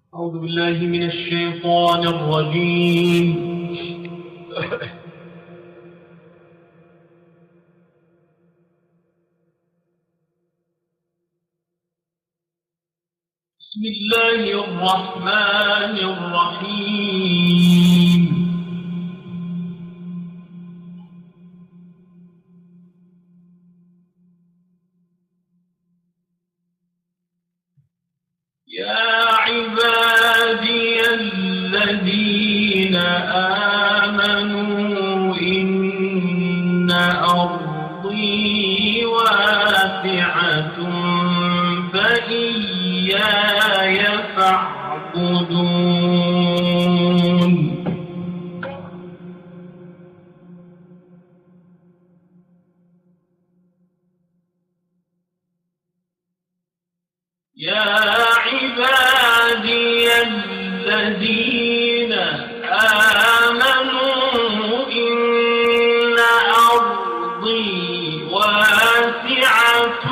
أعوذ بالله من الشيطان الرجيم. بسم الله الرحمن الرحيم. يا عبادي الذين آمنوا إن أرضي واسعة فإياي فاعبدون. يا عبادي الذين آمنوا إن أرضي واسعة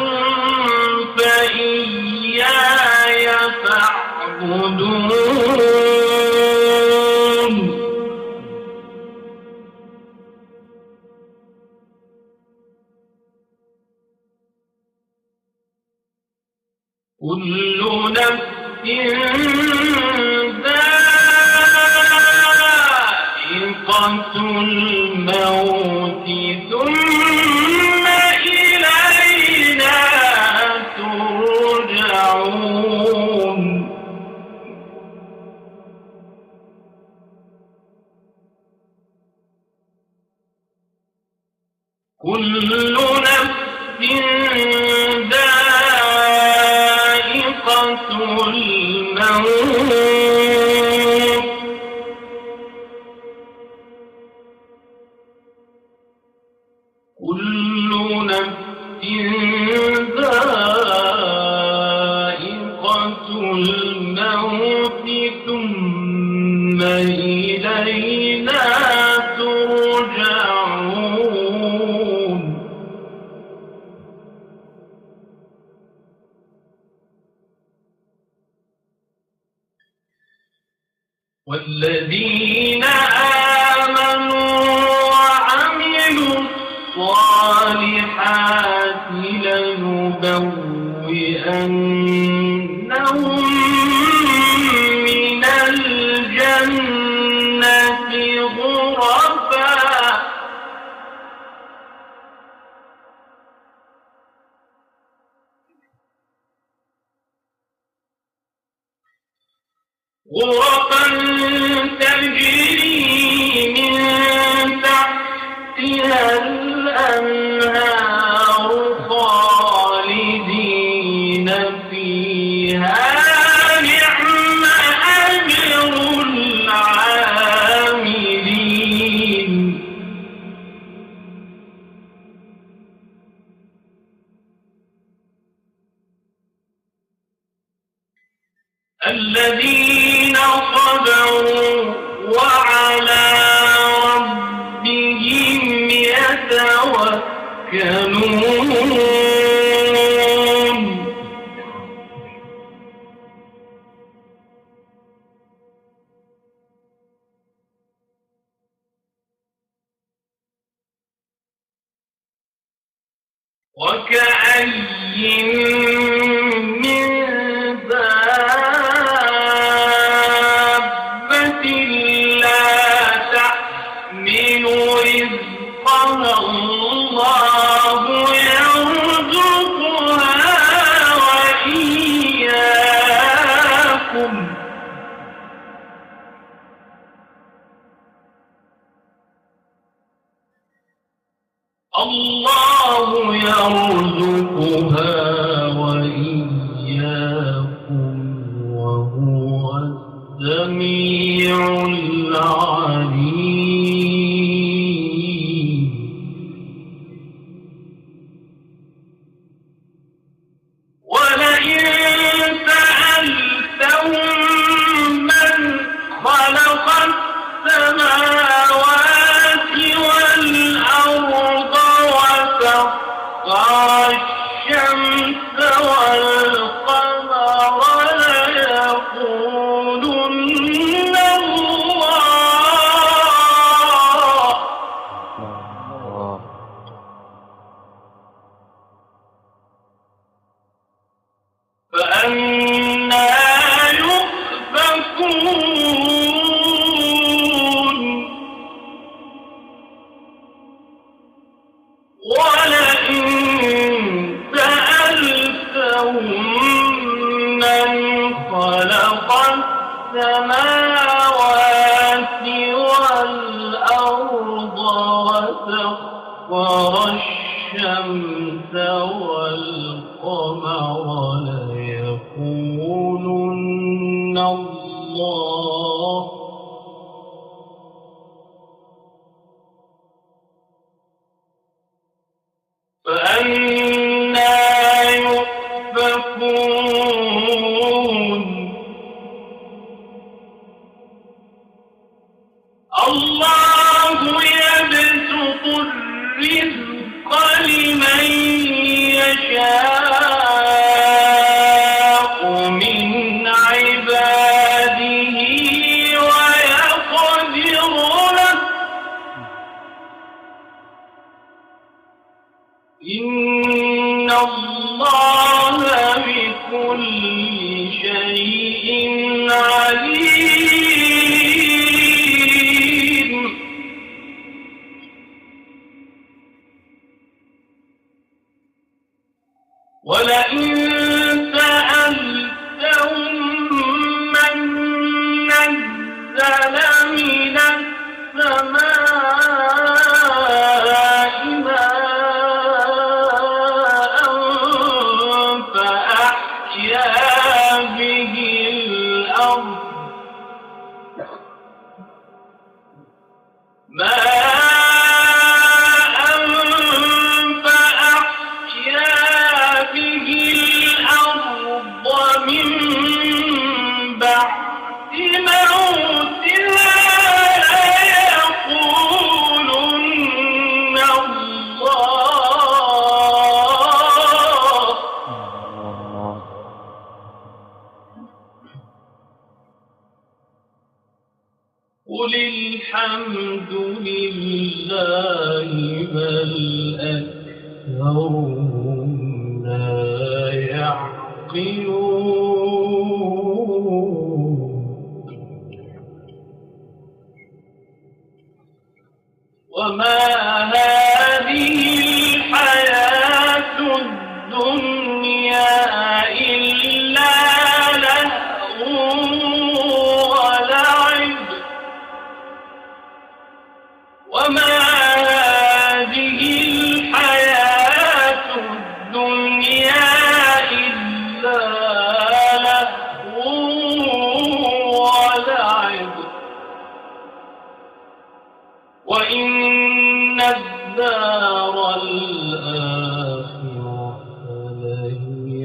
فإياي فاعبدون. كل نفس ذائقة الموت ثم إلينا ترجعون. كل نفس الموت كل نفس ذائقة الموت ثم إلينا ترجعون. والذين آمنوا وعملوا الصالحات لنبوئنهم من الجنة غرفا تجري من تحتها الأنهار خالدين فيها. نعم أجر العاملين. الذين صبروا وعلى ربهم يتوكلون. وكأي من دابة لا تحمل رزقها الله يرزقها وإياكم. الله يرزقها خلق السماوات والأرض وسخر الشمس والقمر ليقولن الله فأنى يؤفكون الله يبسط الرزق لمن يشاء من عباده ويقدر له إن الله بكل شيء عليم ولئن سألتهم من نزل من السماء ماء فأحيا به الأرض من بعد موتها ليقولن الله قل الحمد لله بل أكثرهم لا يعقلون وما هذه الحياة الدنيا إلا لهو ولعب وما هذه الحياة الدنيا إلا لهو ولعب وإن الدار الآخرة لهي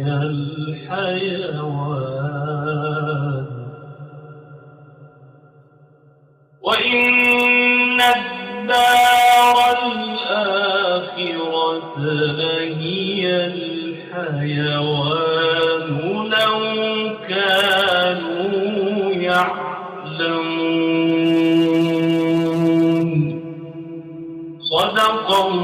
الحيوان وإن الدار الآخرة لهي الحيوان لو كانوا يعلمون صدق الله